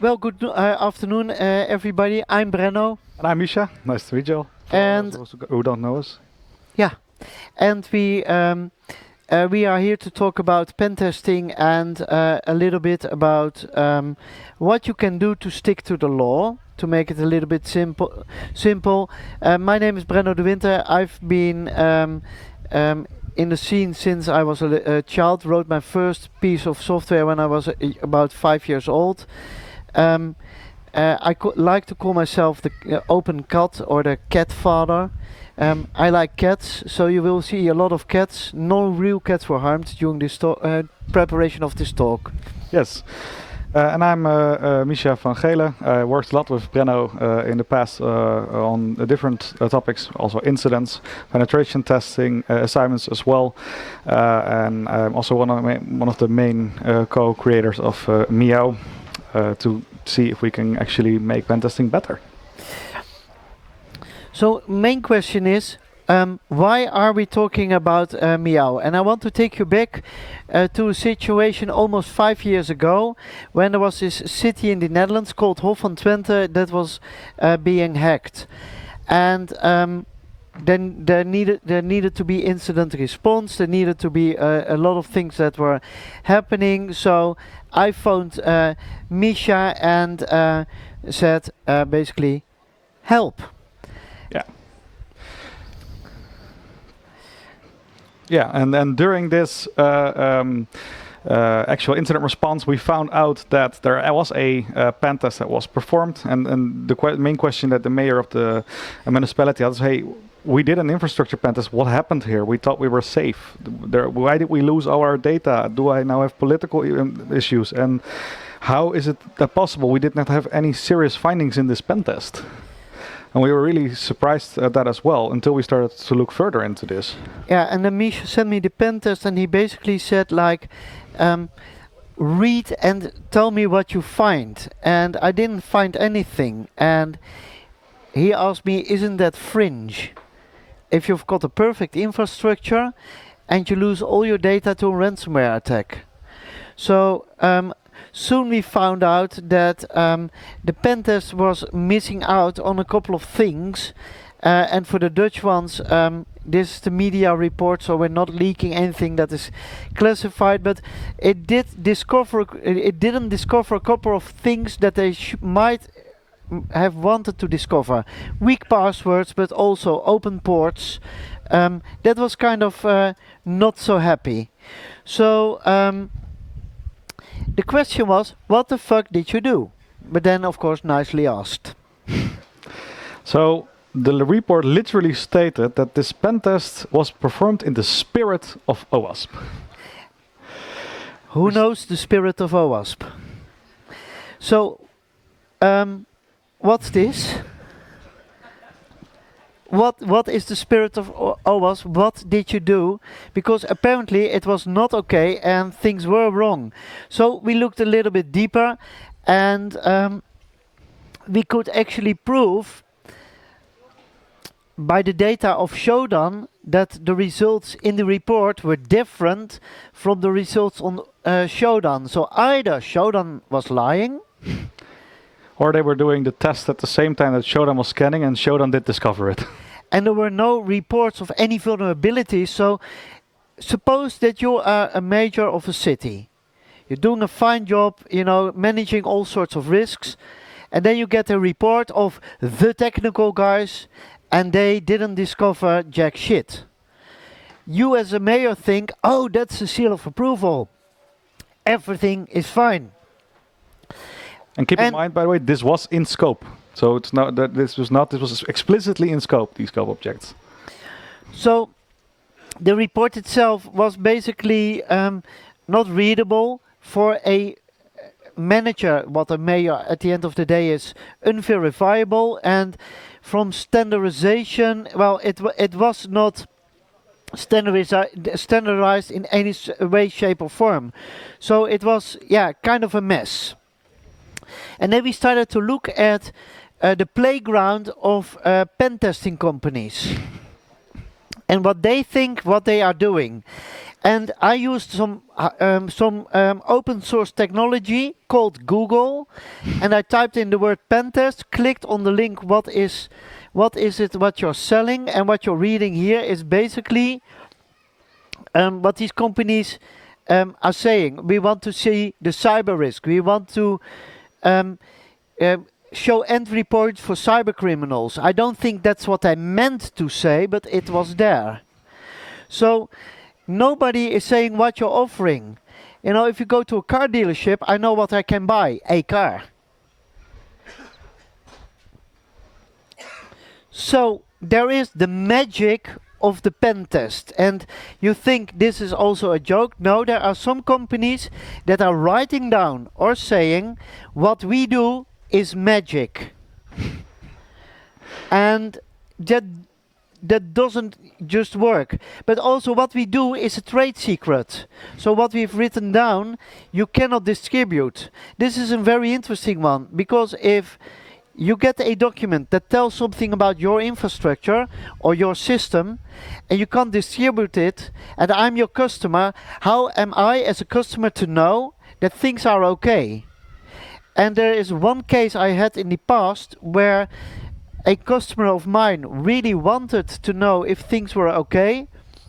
Well, good afternoon, everybody. I'm Brenno. And I'm Misha. Nice to meet you all. And those who don't know us. yeah, and we are here to talk about pen testing and a little bit about what you can do to stick to the law. To make it a little bit simple. My name is Brenno de Winter. I've been in the scene since I was a child. Wrote my first piece of software when I was about 5 years old. I like to call myself the open cat or the cat father. I like cats, so you will see a lot of cats. No real cats were harmed during this preparation of this talk. Yes. And I'm Misha van Gelen. I worked a lot with Brenno in the past on different topics, also incidents, penetration testing, assignments as well. And I'm also one of the main co-creators of Meow to see if we can actually make pen testing better. So main question is, why are we talking about Meow? And I want to take you back to a situation almost 5 years ago when there was this city in the Netherlands called Hof van Twente that was being hacked. And then there needed to be incident response, there needed to be a lot of things that were happening. So I phoned Misha and said basically, help. Yeah, and then during this actual incident response, we found out that there was a pen test that was performed, and the main question that the mayor of the municipality had is, hey, we did an infrastructure pen test. What happened here? We thought we were safe. Why did we lose all our data? Do I now have political issues? And how is it that possible? We did not have any serious findings in this pen test. And we were really surprised at that as well until we started to look further into this. Yeah, and then Misha sent me the pen test and he basically said like, read and tell me what you find. And I didn't find anything. And he asked me, isn't that fringe? If you've got a perfect infrastructure and you lose all your data to a ransomware attack. So soon we found out that the pen test was missing out on a couple of things, and for the Dutch ones, this is the media report, so we're not leaking anything that is classified. But it didn't discover a couple of things that they might have wanted to discover. Weak passwords, but also open ports. That was kind of not so happy. So. The question was, what the fuck did you do? But then, of course, nicely asked. So, the report literally stated that this pen test was performed in the spirit of OWASP. Who knows the spirit of OWASP? So, what's this? What is the spirit of OWASP? What did you do? Because apparently it was not okay and things were wrong. So we looked a little bit deeper and we could actually prove by the data of Shodan that the results in the report were different from the results on Shodan. So either Shodan was lying, or they were doing the test at the same time that Shodan was scanning and Shodan did discover it. And there were no reports of any vulnerabilities. So suppose that you are a mayor of a city. You're doing a fine job, you know, managing all sorts of risks. And then you get a report of the technical guys and they didn't discover jack shit. You as a mayor think, oh, that's a seal of approval. Everything is fine. And keep in mind, by the way, this was in scope. So it's not that this was explicitly in scope, these scope objects. So the report itself was basically not readable for a manager. What a mayor at the end of the day is unverifiable, and from standardization, well, it was not standardized in any way, shape or form. So it was, yeah, kind of a mess. And then we started to look at the playground of pen testing companies and what they think, what they are doing. And I used some open source technology called Google, and I typed in the word pen test, clicked on the link, what is it what you're selling, and what you're reading here is basically what these companies are saying. We want to see the cyber risk. We want to show entry points for cyber criminals. I don't think that's what I meant to say, but it was there. So nobody is saying what you're offering. You know, if you go to a car dealership, I know what I can buy, a car. So there is the magic of the pen test, and you think this is also a joke. No, there are some companies that are writing down or saying what we do is magic. And that doesn't just work. But also what we do is a trade secret. So what we've written down, you cannot distribute. This is a very interesting one, because if you get a document that tells something about your infrastructure or your system, and you can't distribute it, and I'm your customer, how am I as a customer to know that things are okay? And there is one case I had in the past where a customer of mine really wanted to know if things were okay.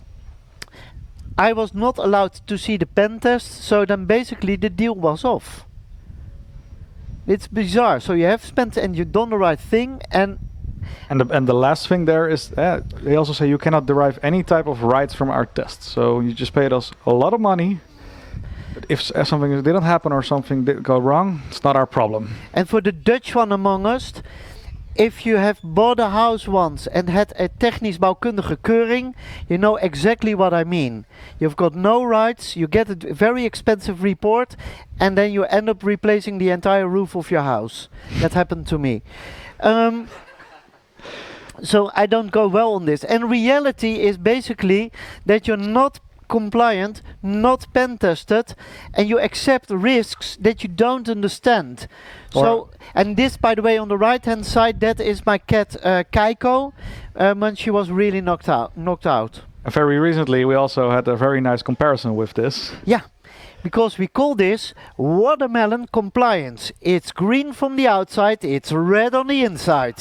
I was not allowed to see the pen test, so then basically the deal was off. It's bizarre. So you have spent and you've done the right thing, and the last thing there is they also say you cannot derive any type of rights from our tests. So you just paid us a lot of money. But if something didn't happen or something did go wrong, it's not our problem. And for the Dutch one among us, if you have bought a house once and had a technisch bouwkundige keuring, you know exactly what I mean. You've got no rights, you get a very expensive report, and then you end up replacing the entire roof of your house. That happened to me. So I don't go well on this. And reality is basically that you're not compliant, not pen tested, and you accept risks that you don't understand. So, and this, by the way, on the right hand side, that is my cat Keiko, when she was really knocked out. Very recently we also had a very nice comparison with this. Yeah, because we call this watermelon compliance. It's green from the outside, it's red on the inside.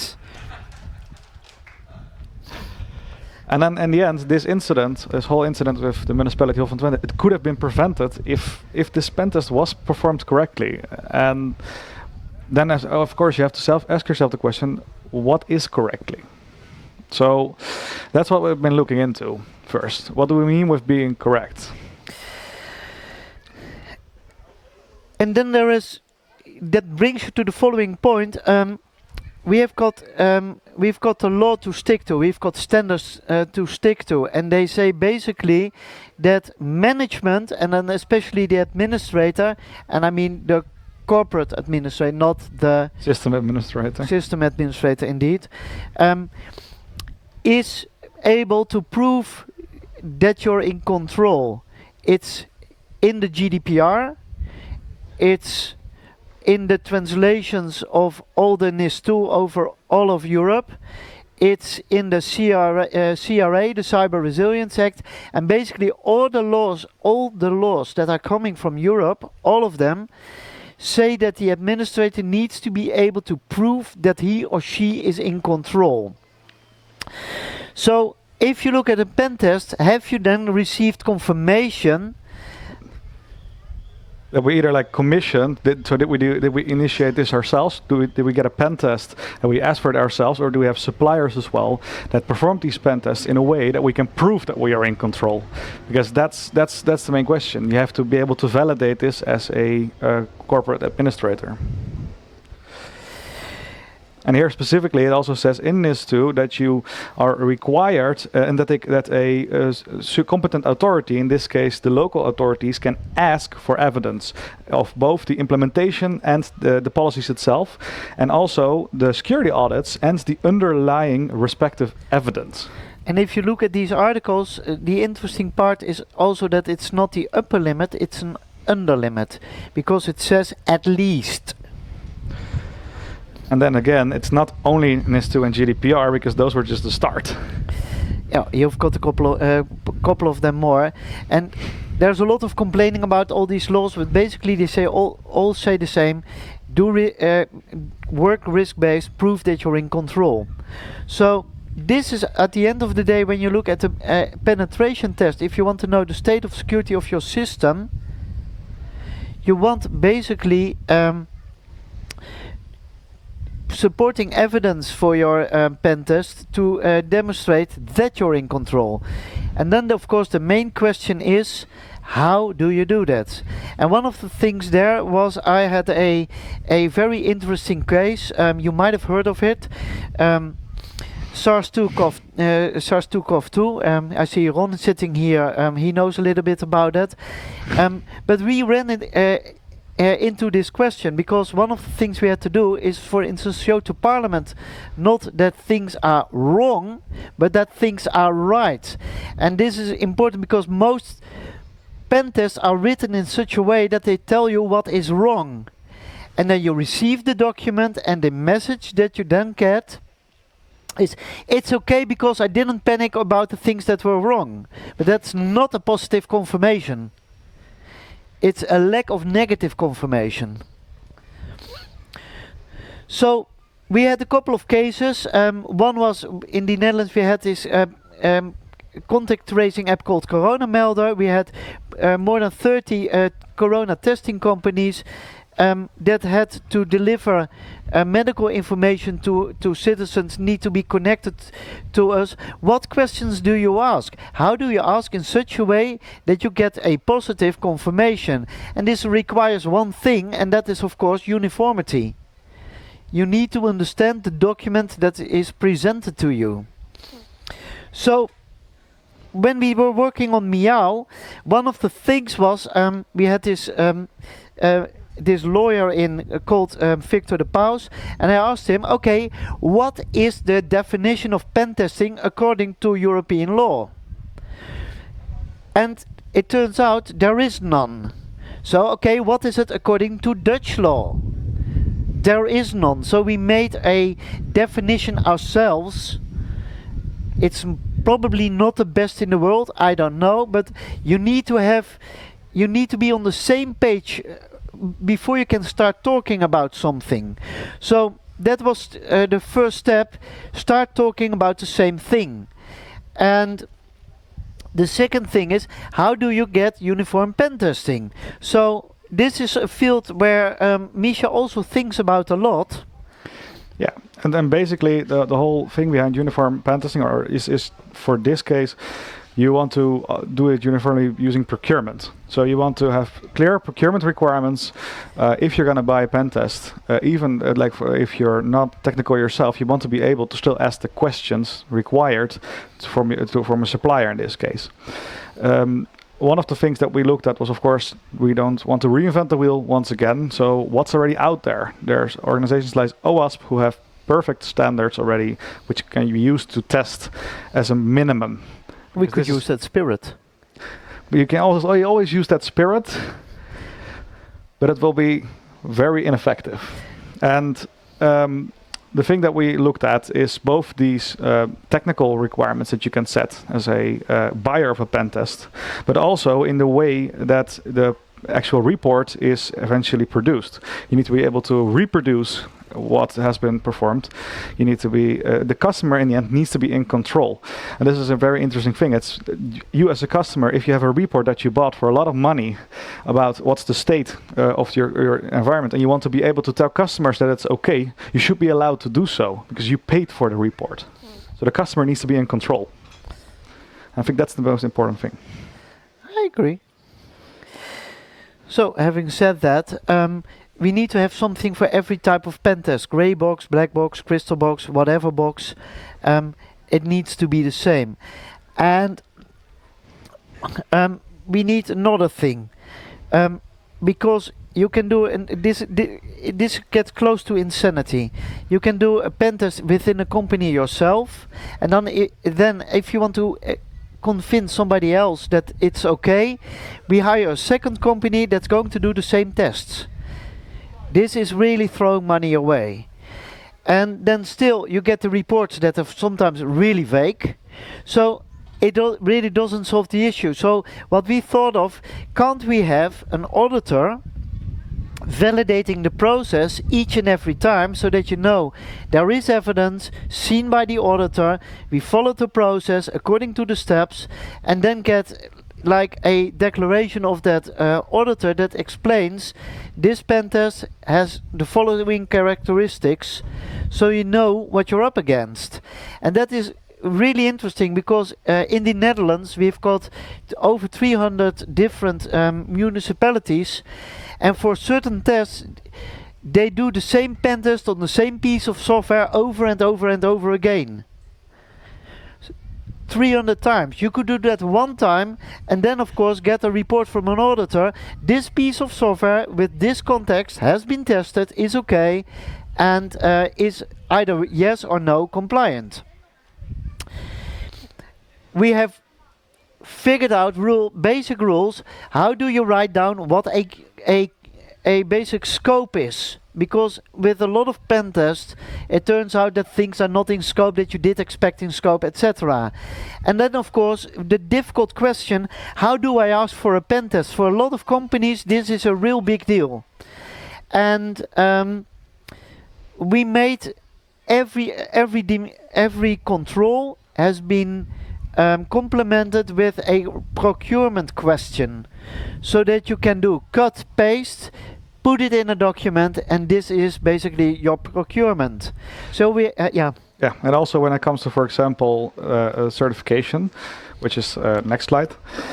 And then in the end, this whole incident with the municipality of Twente, it could have been prevented if this pen test was performed correctly. And then, of course, you have to ask yourself the question, what is correctly? So that's what we've been looking into first. What do we mean with being correct? And then that brings you to the following point. We've got a law to stick to. We've got standards to stick to, and they say basically that management, and then especially the administrator, and I mean the corporate administrator, not the system administrator. System administrator, indeed, is able to prove that you're in control. It's in the GDPR. It's in the translations of all the NIS2 over all of Europe. It's in the CRA, the Cyber Resilience Act, and basically all the laws that are coming from Europe, all of them, say that the administrator needs to be able to prove that he or she is in control. So if you look at a pen test, have you then received confirmation that we either commissioned, did we initiate this ourselves? Did we get a pen test and we ask for it ourselves, or do we have suppliers as well that perform these pen tests in a way that we can prove that we are in control? Because that's the main question. You have to be able to validate this as a corporate administrator. And here specifically, it also says in NIS2 that you are required, and that a competent authority, in this case the local authorities, can ask for evidence of both the implementation and the policies itself, and also the security audits and the underlying respective evidence. And if you look at these articles, the interesting part is also that it's not the upper limit, it's an under limit, because it says at least. And then again, it's not only NIS2 and GDPR, because those were just the start. yeah, you've got a couple of them more, and there's a lot of complaining about all these laws, but basically they say all say the same: work risk-based, prove that you're in control. So this is, at the end of the day, when you look at the penetration test, if you want to know the state of security of your system, you want basically supporting evidence for your pen test to demonstrate that you're in control. And then of course the main question is, how do you do that? And one of the things there was, I had a very interesting case, you might have heard of it, SARS-CoV-2. I see Ron sitting here, he knows a little bit about that. But we ran it into this question because one of the things we had to do is, for instance, show to Parliament not that things are wrong, but that things are right. And this is important because most pen tests are written in such a way that they tell you what is wrong. And then you receive the document, and the message that you then get is, it's okay because I didn't panic about the things that were wrong. But that's not a positive confirmation. It's a lack of negative confirmation. So we had a couple of cases. One was in the Netherlands. We had this contact tracing app called Corona Melder. We had more than 30 corona testing companies that had to deliver medical information to citizens, need to be connected to us. What questions do you ask? How do you ask in such a way that you get a positive confirmation? And this requires one thing, and that is of course uniformity. You need to understand the document that is presented to you. So when we were working on Meow, one of the things was we had this lawyer called Victor de Paus, and I asked him, okay, what is the definition of pen testing according to European law? And it turns out there is none. So, okay, what is it according to Dutch law? There is none. So we made a definition ourselves. It's probably not the best in the world, I don't know, but you need to be on the same page before you can start talking about something. So that was the first step. Start talking about the same thing. And the second thing is, how do you get uniform pen testing? So this is a field where Misha also thinks about a lot. Yeah, and then basically the whole thing behind uniform pen testing is for this case, you want to do it uniformly using procurement. So you want to have clear procurement requirements if you're going to buy a pen test. Even if you're not technical yourself, you want to be able to still ask the questions required from a supplier in this case. One of the things that we looked at was, of course, we don't want to reinvent the wheel once again. So what's already out there? There's organizations like OWASP who have perfect standards already, which can be used to test as a minimum. We could use that spirit. But you can always use that spirit, but it will be very ineffective. And the thing that we looked at is both these technical requirements that you can set as a buyer of a pen test, but also in the way that the actual report is eventually produced. You need to be able to reproduce what has been performed. You need to be, the customer in the end needs to be in control. And this is a very interesting thing. It's you as a customer, if you have a report that you bought for a lot of money about what's the state of your environment, and you want to be able to tell customers that it's okay, you should be allowed to do so because you paid for the report. So the customer needs to be in control. I think that's the most important thing. I agree. So having said that, we need to have something for every type of pen test. Grey box, black box, crystal box, whatever box. It needs to be the same. And we need another thing. Because you can do, and this gets close to insanity. You can do a pen test within a company yourself. And then if you want to convince somebody else that it's okay, we hire a second company that's going to do the same tests. This is really throwing money away. And then still you get the reports that are sometimes really vague. So it really doesn't solve the issue. So what we thought of, can't we have an auditor validating the process each and every time, so that you know there is evidence seen by the auditor, we followed the process according to the steps, and then get like a declaration of that auditor that explains this pen test has the following characteristics, so you know what you're up against. And that is really interesting, because in the Netherlands we've got over 300 different municipalities, and for certain tests they do the same pen test on the same piece of software over and over and over again. 300 times. You could do that one time and then of course get a report from an auditor. This piece of software with this context has been tested, is okay, and is either yes or no compliant. We have figured out basic rules. How do you write down what a basic scope is? Because with a lot of pen tests, it turns out that things are not in scope that you did expect in scope, etc. And then of course the difficult question, how do I ask for a pen test? For a lot of companies this is a real big deal. And we made every control has been complemented with a procurement question, so that you can do cut, paste, put it in a document, and this is basically your procurement. So we, yeah. Yeah, and also when it comes to, for example, certification, which is next slide.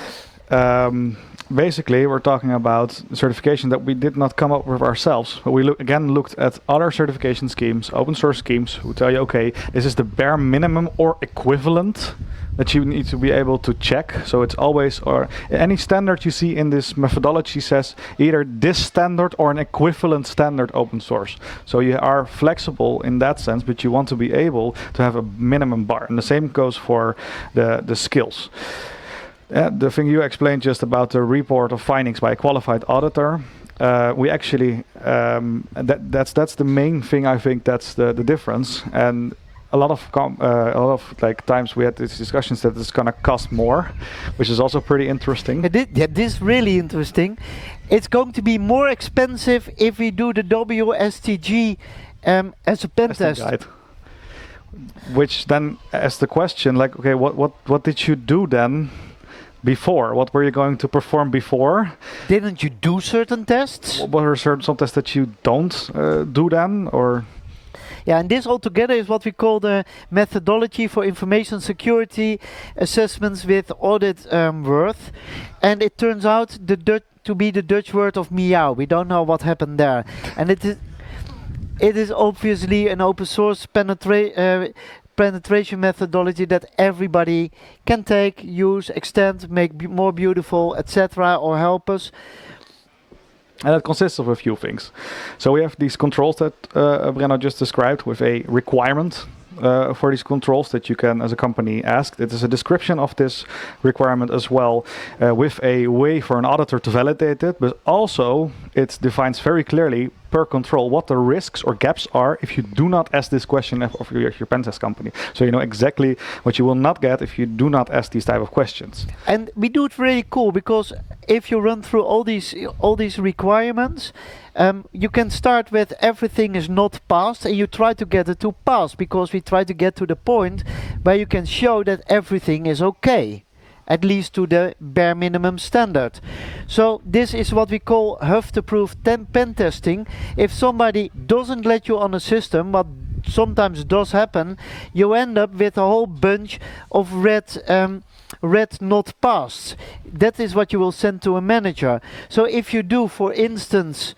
Basically, we're talking about certification that we did not come up with ourselves. But we looked at other certification schemes, open source schemes, who tell you, okay, this is the bare minimum or equivalent that you need to be able to check. So it's always, or any standard you see in this methodology says either this standard or an equivalent standard open source. So you are flexible in that sense, but you want to be able to have a minimum bar. And the same goes for the skills. The thing you explained just about the report of findings by a qualified auditor, we actually that's the main thing. I think that's the difference. And a lot of like times we had these discussions that it's gonna cost more, which is also pretty interesting. This is really interesting. It's going to be more expensive if we do the WSTG as a pen test. Guide. Which then asks the question, like, okay, what did you do then? Before, what were you going to perform before? Didn't you do certain tests? What are some tests that you don't do then, or? Yeah, and this altogether is what we call the methodology for information security assessments with audit worth, and it turns out to be the Dutch word of meow. We don't know what happened there, and it is obviously an open source penetration methodology that everybody can take, use, extend, make more beautiful, etc., or help us. And it consists of a few things. So we have these controls that Brenno just described with a requirement for these controls that you can, as a company, ask. It is a description of this requirement as well, with a way for an auditor to validate it, but also it defines very clearly per control what the risks or gaps are if you do not ask this question of your pen test company. So you know exactly what you will not get if you do not ask these type of questions. And we do it really cool, because if you run through all these requirements, you can start with everything is not passed, and you try to get it to pass, because we try to get to the point where you can show that everything is okay, at least to the bare minimum standard. So this is what we call Hufte-proof pen testing. If somebody doesn't let you on a system, what sometimes does happen, you end up with a whole bunch of red not passed. That is what you will send to a manager. So if you do, for instance,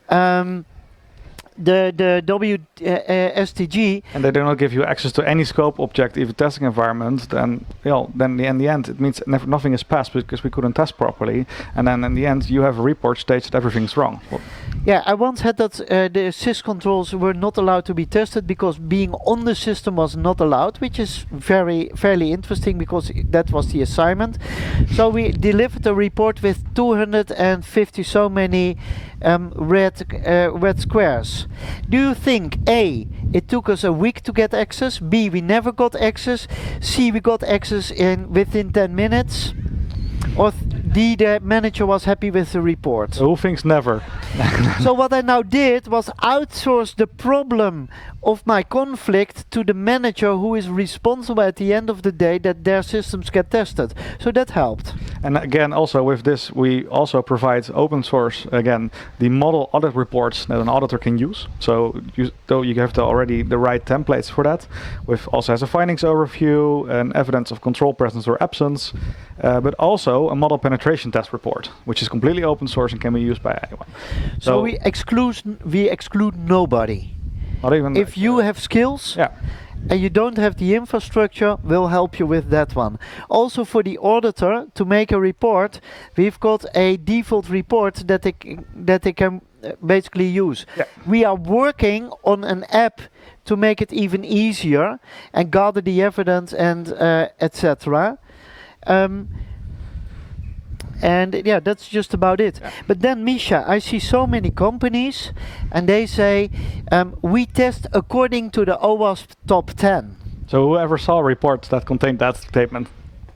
the WSTG, and they do not give you access to any scope object, even testing environment, then in the end it means nothing is passed because we couldn't test properly, and then in the end you have a report states that everything's wrong. Yeah, I once had that the sys controls were not allowed to be tested because being on the system was not allowed, which is fairly interesting because that was the assignment. So we delivered a report with 250 so many red squares. Do you think A, it took us a week to get access, B, we never got access, C, we got access within 10 minutes, or D, the manager was happy with the report? Who thinks never? So what I now did was outsource the problem of my conflict to the manager, who is responsible at the end of the day that their systems get tested. So that helped. And again, also with this, we also provide open source, again, the model audit reports that an auditor can use. So you have already the right templates for that, with also has a findings overview and evidence of control presence or absence, but also a model penetration test report, which is completely open source and can be used by anyone. So we exclude nobody. Not even if you have skills, yeah, and you don't have the infrastructure, we'll help you with that one. Also for the auditor to make a report, we've got a default report that they can basically use. Yeah. We are working on an app to make it even easier and gather the evidence and etc. And yeah, that's just about it. Yeah. But then, Misha, I see so many companies and they say, we test according to the OWASP top 10. So whoever saw reports that contained that statement?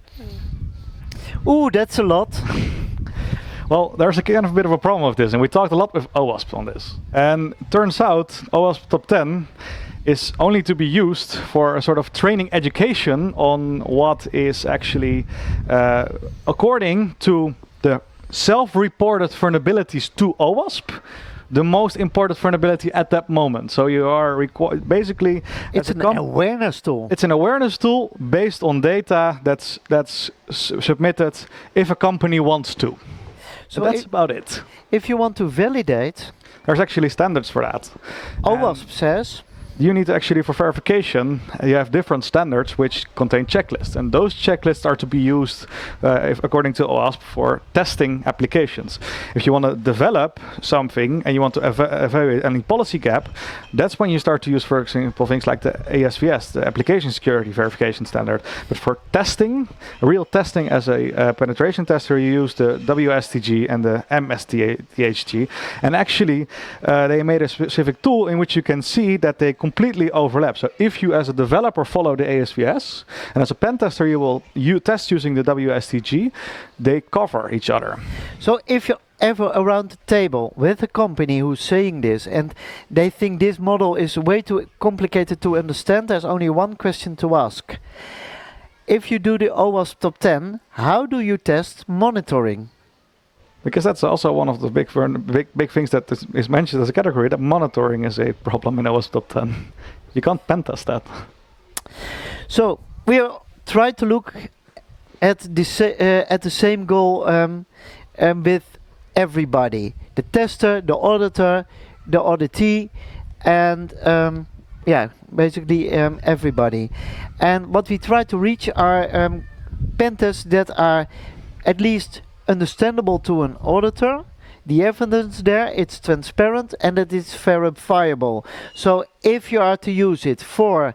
Ooh, that's a lot. Well, there's a kind of a bit of a problem with this, and we talked a lot with OWASP on this. And turns out OWASP top 10 is only to be used for a sort of training education on what is actually, according to the self-reported vulnerabilities to OWASP, the most important vulnerability at that moment. So you are basically... It's an awareness tool. It's an awareness tool based on data that's submitted if a company wants to. So that's about it. If you want to validate... There's actually standards for that. OWASP says... You need to actually, for verification, you have different standards which contain checklists. And those checklists are to be used, according to OWASP, for testing applications. If you want to develop something and you want to evaluate any policy gap, that's when you start to use, for example, things like the ASVS, the Application Security Verification Standard. But for testing, real testing as a penetration tester, you use the WSTG and the MSTHG. And actually, they made a specific tool in which you can see that they completely overlap. So if you as a developer follow the ASVS, and as a pen tester you test using the WSTG, they cover each other. So if you're ever around the table with a company who's saying this and they think this model is way too complicated to understand, there's only one question to ask. If you do the OWASP top 10, how do you test monitoring? Because that's also one of the big things that is mentioned as a category, that monitoring is a problem in OWASP top 10. You can't pen test that. So we try to look at the same goal with everybody: the tester, the auditor, the auditee, and yeah, basically everybody. And what we try to reach are pen tests that are at least understandable to an auditor, the evidence there, it's transparent, and that it's verifiable. So if you are to use it for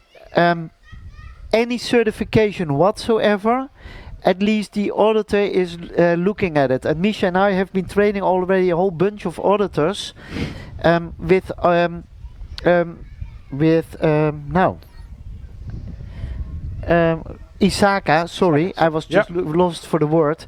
any certification whatsoever, at least the auditor is looking at it. And Misha and I have been training already a whole bunch of auditors with ISACA, sorry, I was just lost for the word.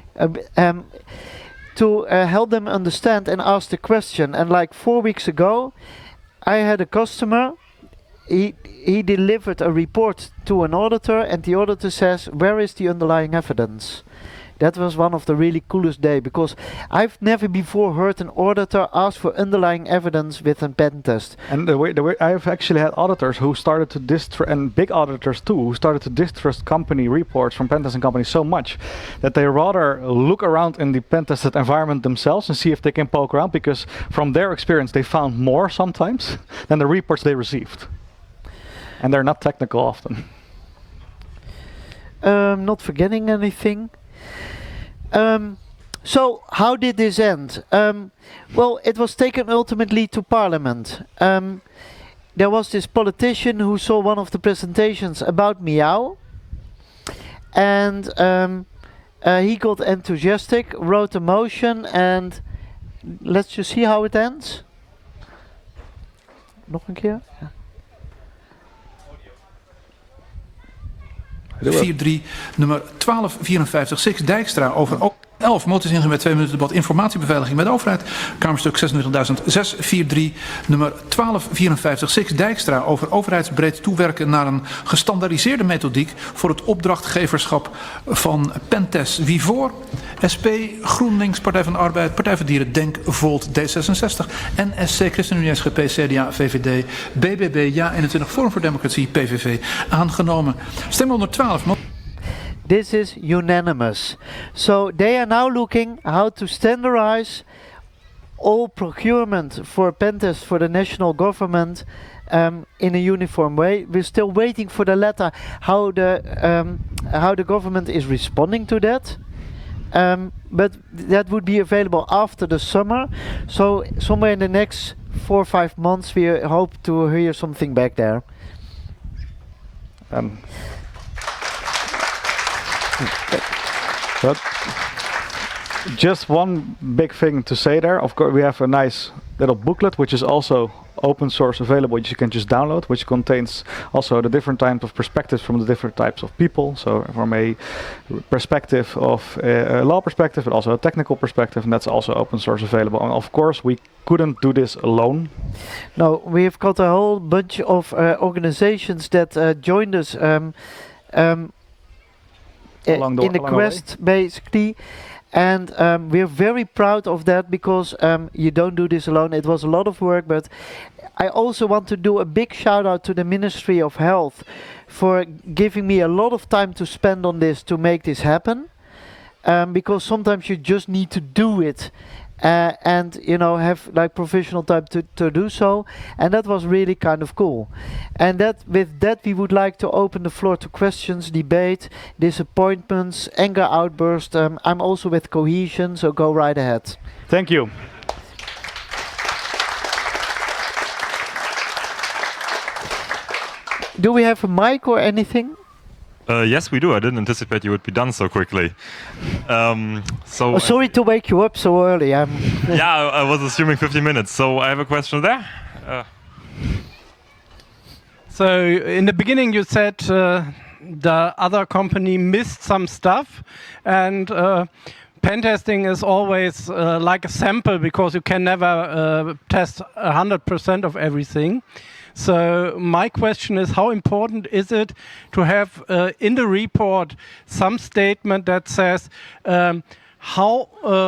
To help them understand and ask the question. And like 4 weeks ago, I had a customer. He delivered a report to an auditor, and the auditor says, "Where is the underlying evidence?" That was one of the really coolest days, because I've never before heard an auditor ask for underlying evidence with a pen test. And the way I've actually had auditors who started to distrust, and big auditors too, who started to distrust company reports from pen testing companies so much that they rather look around in the pen tested environment themselves and see if they can poke around, because from their experience they found more sometimes than the reports they received. And they're not technical often. Not forgetting anything. So how did this end? Well, it was taken ultimately to Parliament. There was this politician who saw one of the presentations about Meow, and he got enthusiastic, wrote a motion, and let's just see how it ends. Nog een keer. Ja. 4-3, nummer 1254, Six Dijkstra over 11 moties met 2 minuten debat informatiebeveiliging met de overheid. Kamerstuk 26.006, 4-3, nummer 1254, Six Dijkstra over overheidsbreed toewerken naar een gestandaardiseerde methodiek voor het opdrachtgeverschap van pentests. Wie voor? SP, GroenLinks, Partij van de Arbeid, Partij voor Dieren, Denk, Volt, D66, NSC, ChristenUnie, SGP, CDA, VVD, BBB, Ja21, Forum voor Democratie, PVV. Aangenomen. Stem 112. This is unanimous. So they are now looking how to standardize all procurement for pentests for the national government in a uniform way. We're still waiting for the letter how the government is responding to that. But that would be available after the summer. So somewhere in the next 4 or 5 months we hope to hear something back there. But just one big thing to say there. Of course, we have a nice little booklet which is also open source available, which you can just download, which contains also the different types of perspectives from the different types of people. So from a perspective of a law perspective, but also a technical perspective, and that's also open source available. And of course, we couldn't do this alone. No, we've got a whole bunch of organizations that joined us in the quest, basically. And we're very proud of that because you don't do this alone. It was a lot of work, but I also want to do a big shout out to the Ministry of Health for giving me a lot of time to spend on this to make this happen. Because sometimes you just need to do it and have like professional time to do so, and that was really kind of cool. And with that we would like to open the floor to questions, debate, disappointments, anger outburst. I'm also with Cohesion, so go right ahead. Thank you. Do we have a mic or anything? Yes, we do. I didn't anticipate you would be done so quickly. Sorry to wake you up so early. Yeah, I was assuming 50 minutes. So I have a question there. So in the beginning you said the other company missed some stuff, and pen testing is always like a sample because you can never test 100% of everything. So my question is, how important is it to have in the report some statement that says how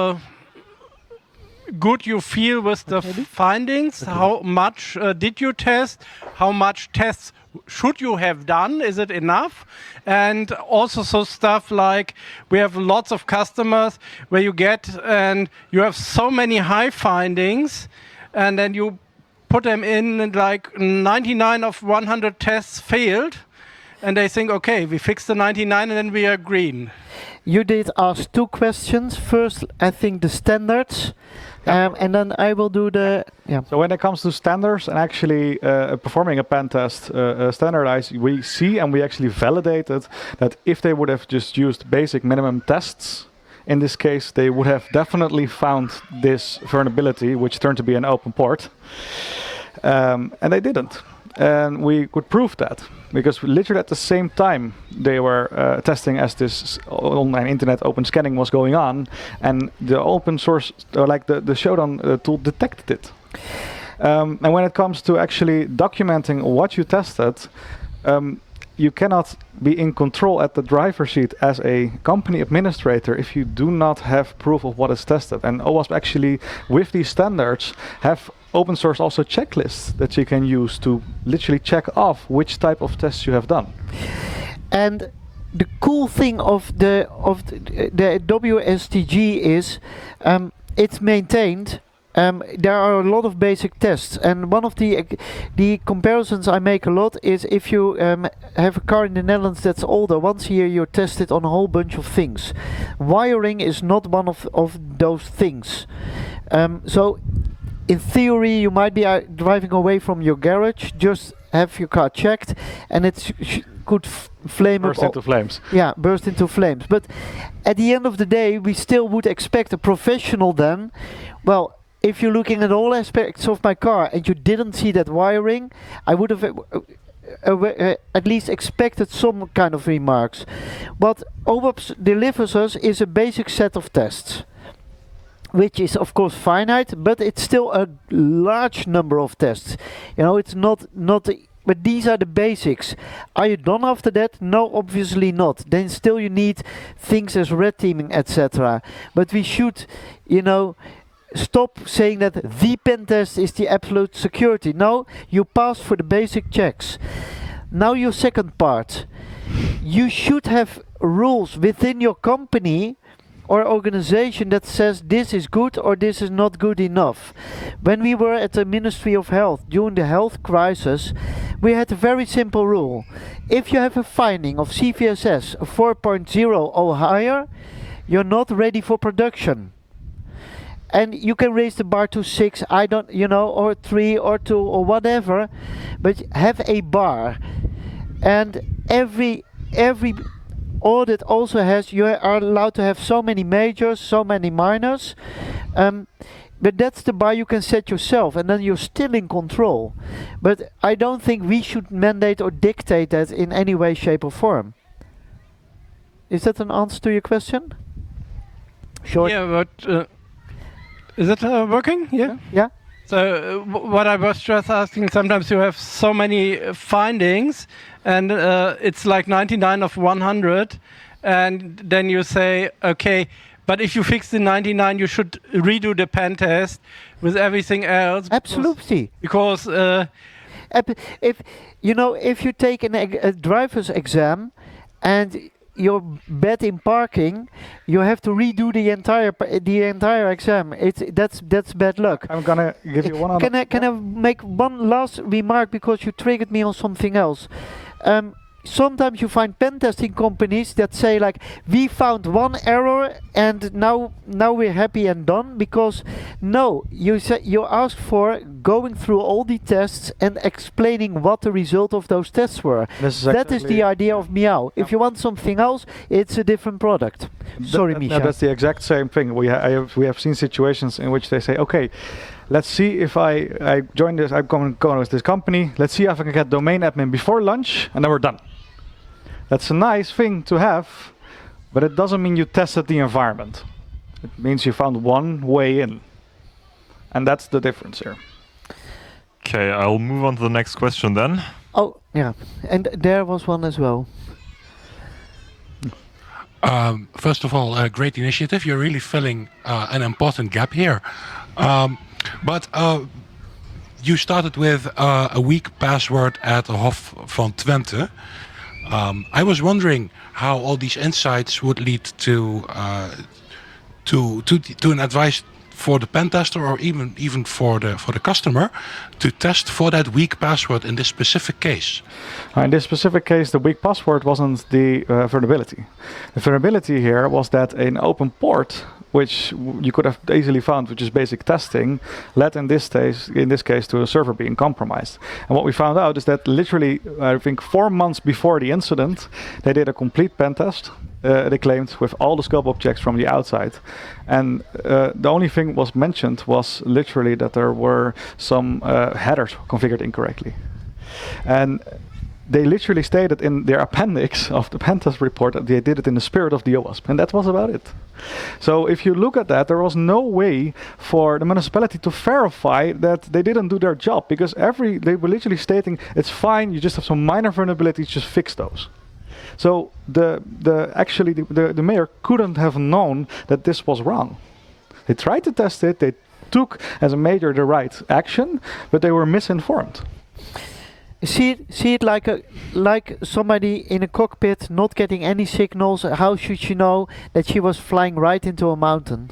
good you feel with the findings, how much did you test, how much tests should you have done, is it enough? And also so stuff like we have lots of customers where you get and you have so many high findings and then you put them in and like 99 of 100 tests failed and they think, okay, we fixed the 99 and then we are green. You did ask 2 questions. First, I think the standards, and then I will do the... Yeah. So when it comes to standards and actually performing a pen test standardized, we see and we actually validated that if they would have just used basic minimum tests, in this case, they would have definitely found this vulnerability, which turned to be an open port. And they didn't. And we could prove that because literally at the same time they were testing as this online internet open scanning was going on, and the open source, or like the Shodan tool detected it. And when it comes to actually documenting what you tested, you cannot be in control at the driver's seat as a company administrator if you do not have proof of what is tested. And OWASP actually, with these standards, have open source also checklists that you can use to literally check off which type of tests you have done. And the cool thing of the WSTG is it's maintained. There are a lot of basic tests, and one of the comparisons I make a lot is if you have a car in the Netherlands that's older, once a year you're tested on a whole bunch of things. Wiring is not one of those things. So in theory you might be driving away from your garage, just have your car checked, and it could burst into flames. Yeah, burst into flames. But at the end of the day we still would expect a professional then, well, if you're looking at all aspects of my car and you didn't see that wiring, I would have at least expected some kind of remarks. What OWASP delivers us is a basic set of tests, which is of course finite, but it's still a large number of tests. You know, it's not but these are the basics. Are you done after that? No, obviously not. Then still you need things as red teaming, etc. But we should, you know, stop saying that the pen test is the absolute security. No, you pass for the basic checks. Now your second part. You should have rules within your company or organization that says this is good or this is not good enough. When we were at the Ministry of Health during the health crisis, we had a very simple rule. If you have a finding of CVSS 4.0 or higher, you're not ready for production. And you can raise the bar to 6, I don't, you know, or 3 or 2 or whatever, but have a bar. And every audit also has, you are allowed to have so many majors, so many minors, but that's the bar you can set yourself, and then you're still in control. But I don't think we should mandate or dictate that in any way, shape or form. Is that an answer to your question? Short. Yeah, but is it working? Yeah. Yeah. So what I was just asking, sometimes you have so many findings and it's like 99 of 100 and then you say, okay, but if you fix the 99, you should redo the pen test with everything else. Absolutely. Because if you know, if you take a driver's exam and you're bad in parking, you have to redo the entire exam. That's bad luck. I'm gonna give you one. Can I make one last remark because you triggered me on something else? Sometimes you find pen testing companies that say like, we found one error and now we're happy and done, because no, you ask for going through all the tests and explaining what the result of those tests were. That is the idea of Meow. If you want something else, it's a different product. Sorry, Misha. No, that's the exact same thing. We have seen situations in which they say, okay, let's see if I join this, I'm going with this company, let's see if I can get domain admin before lunch, and then we're done. That's a nice thing to have, but it doesn't mean you tested the environment. It means you found one way in. And that's the difference here. Okay, I'll move on to the next question then. Oh, yeah. And there was one as well. First of all, a great initiative. You're really filling an important gap here. But you started with a weak password at the Hof van Twente. I was wondering how all these insights would lead to an advice for the pen tester, or even for the customer, to test for that weak password in this specific case. In this specific case, the weak password wasn't the vulnerability. The vulnerability here was that an open port, which you could have easily found, which is basic testing, led in this case to a server being compromised. And what we found out is that literally, I think 4 months before the incident, they did a complete pen test. They claimed with all the scope objects from the outside, and the only thing was mentioned was literally that there were some headers configured incorrectly. And they literally stated in their appendix of the pentest report that they did it in the spirit of the OWASP, and that was about it. So if you look at that, there was no way for the municipality to verify that they didn't do their job, because they were literally stating, it's fine, you just have some minor vulnerabilities, just fix those. So the mayor couldn't have known that this was wrong. They tried to test it, they took as a mayor the right action, but they were misinformed. See it like somebody in a cockpit not getting any signals. How should she know that she was flying right into a mountain?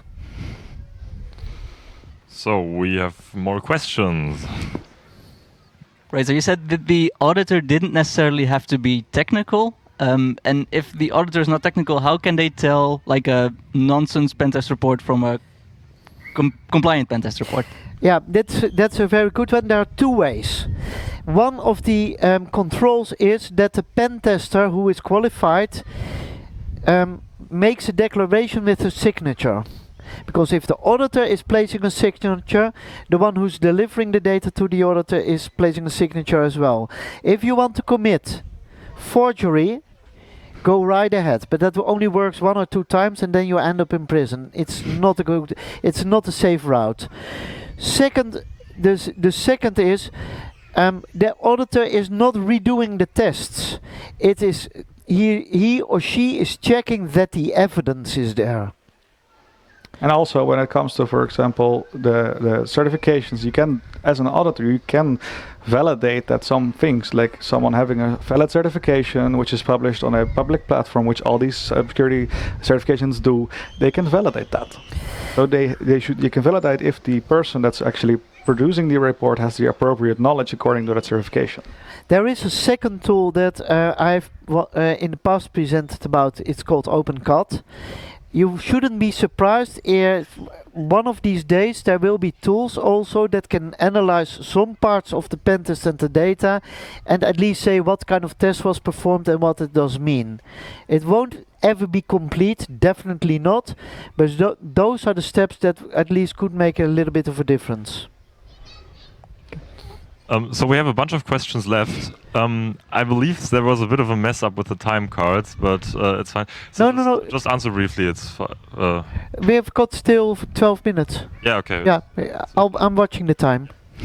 So we have more questions. Right, so you said that the auditor didn't necessarily have to be technical. And if the auditor is not technical, how can they tell like a nonsense pentest report from a compliant pentest report? Yeah, that's a very good one. There are two ways. One of the controls is that the pen tester who is qualified makes a declaration with a signature. Because if the auditor is placing a signature, the one who's delivering the data to the auditor is placing a signature as well. If you want to commit forgery, go right ahead, but that only works 1 or 2 times and then you end up in prison. It's not a safe route. Second, the second is the auditor is not redoing the tests. It is he or she is checking that the evidence is there. And also when it comes to, for example, the certifications, you can, as an auditor, you can validate that some things, like someone having a valid certification, which is published on a public platform, which all these security certifications do, they can validate that. So you can validate if the person that's actually producing the report has the appropriate knowledge according to that certification. There is a second tool that I've in the past presented about. It's called OpenCAD. You shouldn't be surprised if one of these days there will be tools also that can analyze some parts of the pentest and the data and at least say what kind of test was performed and what it does mean. It won't ever be complete, definitely not, but those are the steps that at least could make a little bit of a difference. So we have a bunch of questions left. I believe there was a bit of a mess up with the time cards, but it's fine. So No. Just answer briefly. It's fine. We have got still 12 minutes. Yeah. Okay. Yeah, I'm watching the time.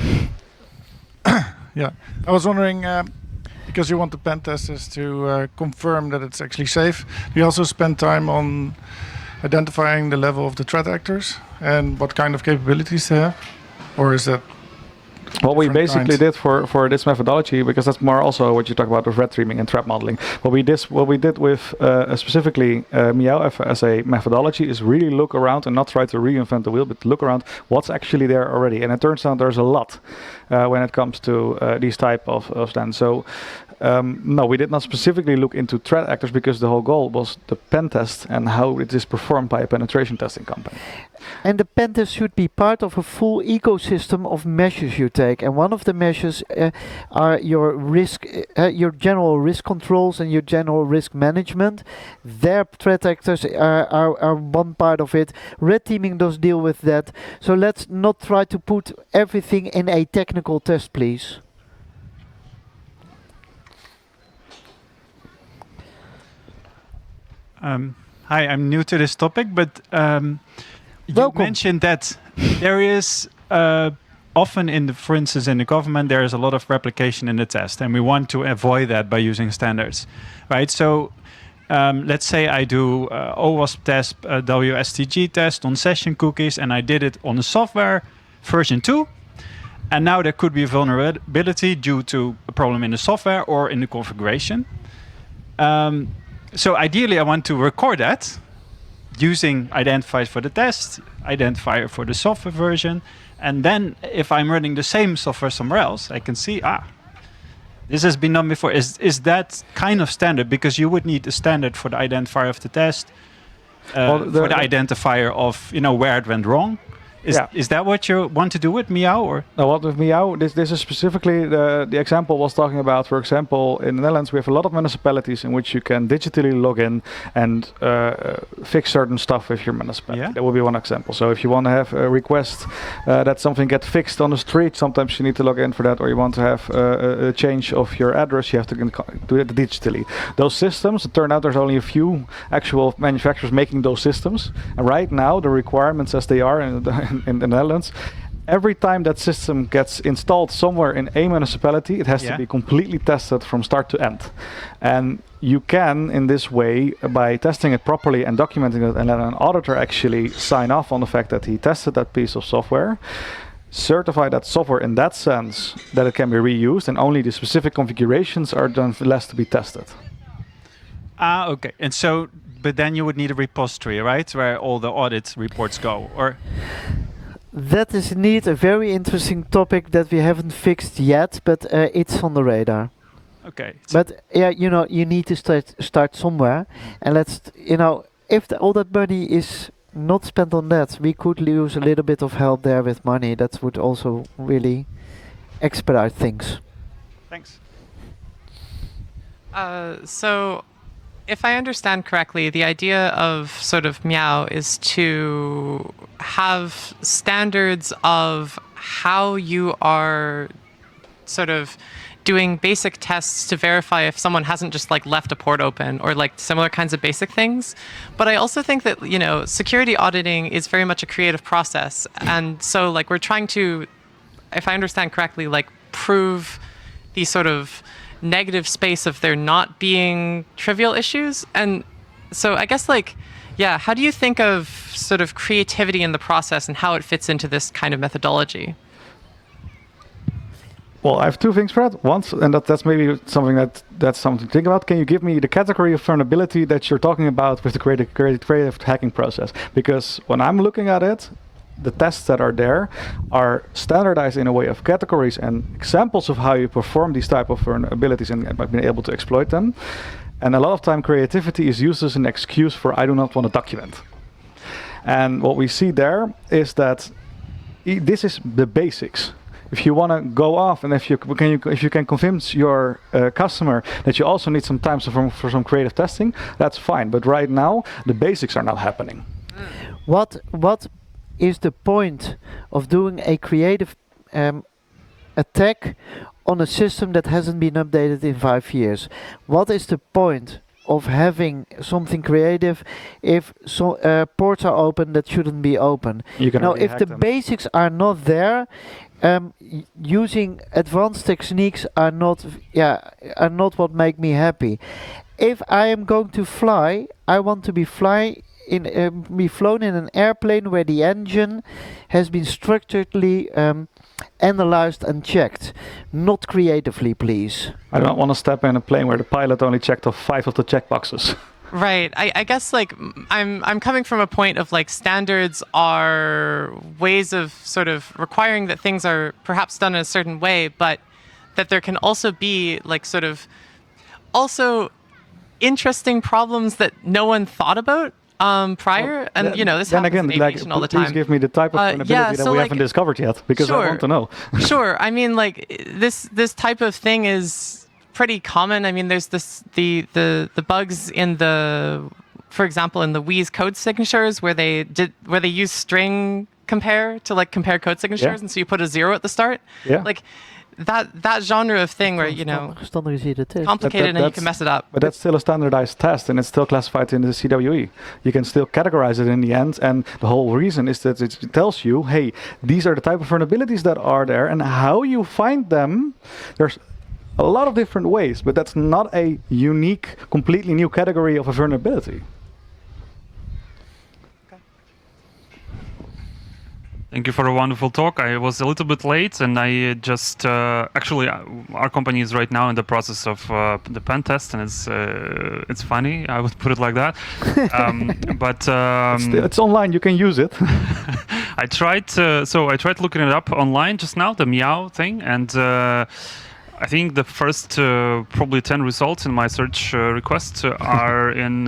Yeah, I was wondering, because you want the pen testers to confirm that it's actually safe, do you also spend time on identifying the level of the threat actors and what kind of capabilities they have? Or is that What we different basically kinds? did for this methodology, because that's more also what you talk about with red teaming and threat modeling. What we did with specifically Meow as a methodology is really look around and not try to reinvent the wheel, but look around what's actually there already. And it turns out there's a lot when it comes to these type of stands. So no, we did not specifically look into threat actors because the whole goal was the pen test and how it is performed by a penetration testing company. And the pen test should be part of a full ecosystem of measures you take. And one of the measures are your risk, your general risk controls and your general risk management. Their threat actors are one part of it. Red teaming does deal with that. So let's not try to put everything in a technical test, please. Hi, I'm new to this topic, but you Welcome. mentioned that there is often for instance, in the government, there is a lot of replication in the test, and we want to avoid that by using standards, right? So let's say I do OWASP test, WSTG test on session cookies, and I did it on the software version 2, and now there could be a vulnerability due to a problem in the software or in the configuration. So ideally, I want to record that using identifiers for the test, identifier for the software version, and then if I'm running the same software somewhere else, I can see, this has been done before. Is that kind of standard? Because you would need a standard for the identifier of the test, for the identifier of where it went wrong. Is that what you want to do with Meow? Or? No, what with Meow, this is specifically the example was talking about, for example, in the Netherlands, we have a lot of municipalities in which you can digitally log in and fix certain stuff with your municipality. Yeah. That would be one example. So if you want to have a request that something get fixed on the street, sometimes you need to log in for that, or you want to have a change of your address, you have to do it digitally. Those systems, it turned out there's only a few actual manufacturers making those systems. And right now, the requirements as they are in the Netherlands, every time that system gets installed somewhere in a municipality, it has to be completely tested from start to end. And you can, in this way, by testing it properly and documenting it, and then an auditor actually sign off on the fact that he tested that piece of software, certify that software in that sense that it can be reused, and only the specific configurations are done less to be tested. Okay. And so, but then you would need a repository, right, where all the audit reports go, or? That is indeed a very interesting topic that we haven't fixed yet, but it's on the radar. Okay. But yeah, you need to start somewhere, and let's, if all that money is not spent on that, we could use a little bit of help there with money. That would also really expedite things. Thanks. So if I understand correctly, the idea of sort of Meow is to have standards of how you are sort of doing basic tests to verify if someone hasn't just like left a port open or like similar kinds of basic things. But I also think that, you know, security auditing is very much a creative process. And so like we're trying to, if I understand correctly, like prove the sort of negative space of there not being trivial issues. And so I guess like, yeah, how do you think of sort of creativity in the process and how it fits into this kind of methodology? Well, I have two things for that. One, and that's maybe something that's something to think about. Can you give me the category of vulnerability that you're talking about with the creative hacking process? Because when I'm looking at it, the tests that are there are standardized in a way of categories and examples of how you perform these type of vulnerabilities and being able to exploit them. And a lot of time creativity is used as an excuse for I do not want to document. And what we see there is that this is the basics. If you want to go off and if you can convince your customer that you also need some time for some creative testing, that's fine. But right now, the basics are not happening. What is the point of doing a creative attack on a system that hasn't been updated in 5 years? What is the point of having something creative if ports are open that shouldn't be open? Now, if the basics are not there, using advanced techniques are not what make me happy. If I am going to fly, I want to be flown in an airplane where the engine has been structurally analyzed and checked, not creatively, please. I don't want to step in a plane where the pilot only checked off 5 of the checkboxes. Right. I guess like I'm coming from a point of like standards are ways of sort of requiring that things are perhaps done in a certain way, but that there can also be like sort of also interesting problems that no one thought about prior. And you know, this happens in aviation all the time. Please give me the type of vulnerability that we haven't discovered yet, because I want to know. Sure. I mean, like this type of thing is pretty common. I mean, there's the bugs in for example, in the Wheeze code signatures where they use string compare to like compare code signatures, and so you put a 0 at the start. Yeah. Like that genre of thing where, you know, complicated and you can mess it up. But that's still a standardized test and it's still classified in the CWE. You can still categorize it in the end, and the whole reason is that it tells you, hey, these are the type of vulnerabilities that are there, and how you find them. There's a lot of different ways, but that's not a unique, completely new category of a vulnerability. Thank you for a wonderful talk. I was a little bit late, and I just actually our company is right now in the process of the pen test, and it's funny. I would put it like that. But it's online. You can use it. I tried looking it up online just now, the Meow thing, and I think the first probably 10 results in my search request are in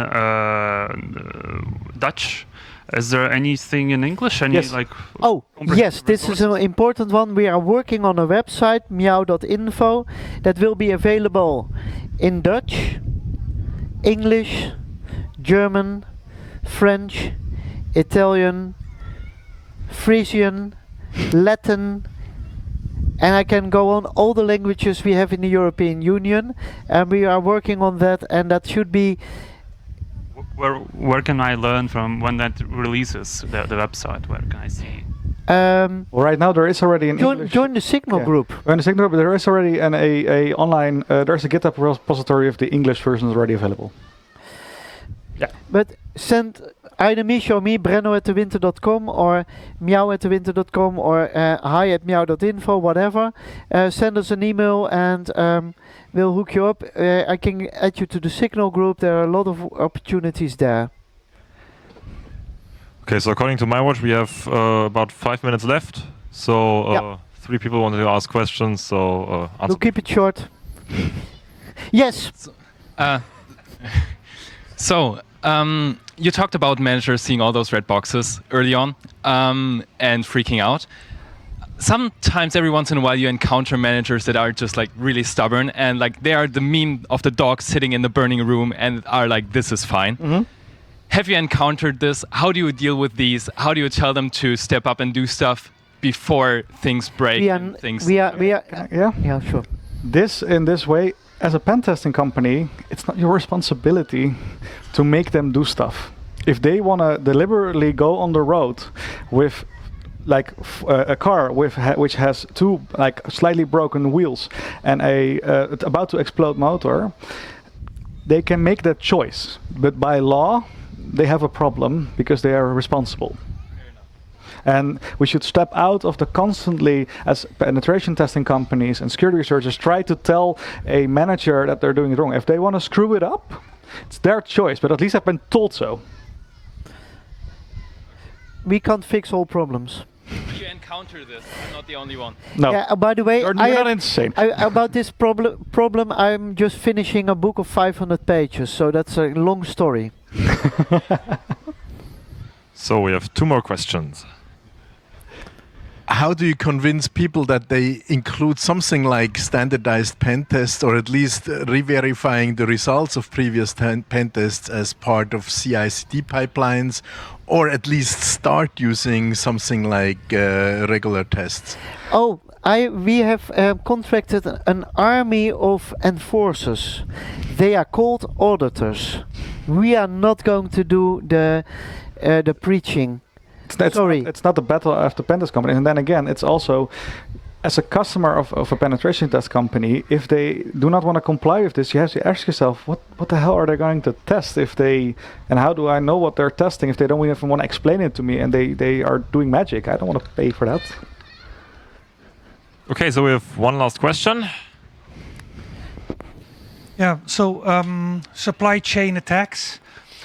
Dutch. Is there anything in English? Yes. Yes, this is an important one. We are working on a website, meow.info, that will be available in Dutch, English, German, French, Italian, Frisian, Latin, and I can go on all the languages we have in the European Union, and we are working on that, and that should be... Where can I learn from when that releases, the website? Where can I see? Right now there is already an English... Join the Signal group. Join the Signal group, there is already a online... there's a GitHub repository of the English version already available. Yeah. But send either Mish or me, brenno@thewinter.com or meow@thewinter.com or hi@meow.info, whatever. Send us an email and we'll hook you up. I can add you to the Signal group. There are a lot of opportunities there. Okay, so according to my watch, we have about 5 minutes left. So 3 people wanted to ask questions. So we'll keep it short. Yes. So you talked about managers seeing all those red boxes early on and freaking out. sometimes every once in a while you encounter managers that are just like really stubborn and like they are the meme of the dog sitting in the burning room and are like, this is fine. Have you encountered this? How do you deal with these? How do you tell them to step up and do stuff before things break? Yeah, sure. In this way, as a pen testing company, it's not your responsibility to make them do stuff. If they want to deliberately go on the road with like a car which has two like slightly broken wheels and a about to explode motor, they can make that choice. But by law, they have a problem because they are responsible. And we should step out of the constantly, as penetration testing companies and security researchers try to tell a manager that they're doing it wrong. If they want to screw it up, it's their choice, but at least I've been told so. We can't fix all problems. You encounter this. I'm not the only one. No. Yeah, by the way, you're not insane. About this problem, I'm just finishing a book of 500 pages, so that's a long story. So we have 2 more questions. How do you convince people that they include something like standardized pen tests, or at least re-verifying the results of previous pen tests as part of CI/CD pipelines, or at least start using something like regular tests? Oh, we have contracted an army of enforcers. They are called auditors. We are not going to do the preaching. It's not the battle of the pen test companies. And then again, it's also, as a customer of a penetration test company, if they do not want to comply with this, you have to ask yourself, what the hell are they going to test and how do I know what they're testing if they don't even want to explain it to me and they are doing magic? I don't want to pay for that. Okay, so we have one last question. Yeah, so supply chain attacks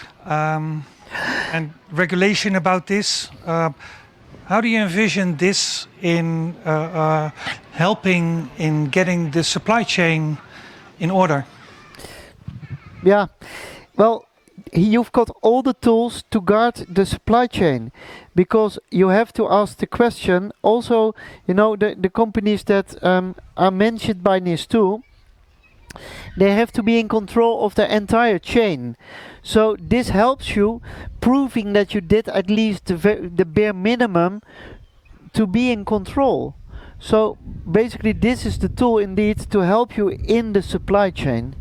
and regulation about this. How do you envision this in helping in getting the supply chain in order? Yeah, well, you've got all the tools to guard the supply chain, because you have to ask the question. Also, you know, the companies that are mentioned by NIS2, they have to be in control of the entire chain. So this helps you proving that you did at least the bare minimum to be in control. So basically this is the tool indeed to help you in the supply chain.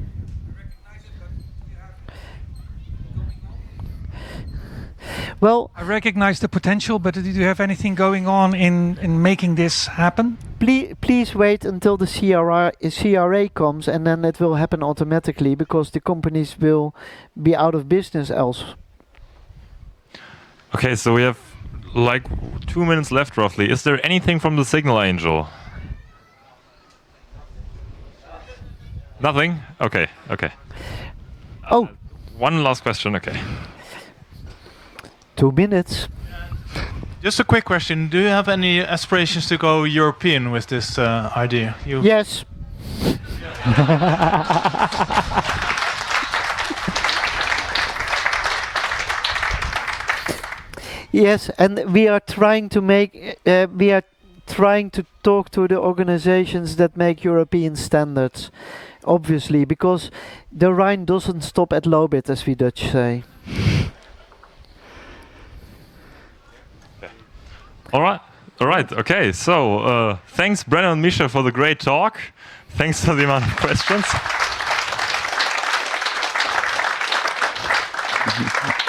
Well, I recognize the potential, but do you have anything going on in making this happen? Please wait until the CRA comes, and then it will happen automatically, because the companies will be out of business else. Okay, so we have like 2 minutes left roughly. Is there anything from the Signal Angel? Nothing? Okay. Oh. One last question, okay. 2 minutes. Just a quick question. Do you have any aspirations to go European with this idea? Yes. Yes, and we are trying to talk to the organizations that make European standards, obviously, because the Rhine doesn't stop at Lobit, as we Dutch say. All right. Okay. So thanks, Brennan and Misha, for the great talk. Thanks for the amount of questions.